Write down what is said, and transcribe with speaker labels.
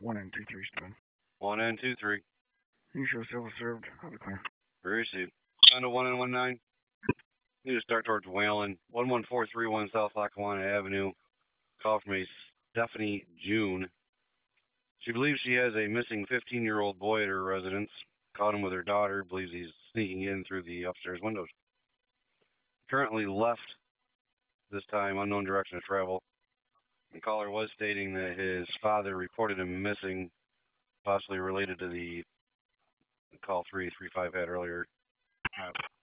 Speaker 1: 1N23 Stone.
Speaker 2: 1N23.
Speaker 1: You show civil served. I'll be clear.
Speaker 2: Received. On to 1N19. Need to start towards Whalen. 11431 South Lackawanna Avenue. Call from a Stephanie June. She believes she has a missing 15-year-old boy at her residence. Caught him with her daughter. Believes he's sneaking in through the upstairs windows. Currently left this time, unknown direction of travel. The caller was stating that his father reported him missing, possibly related to the call 335 had earlier.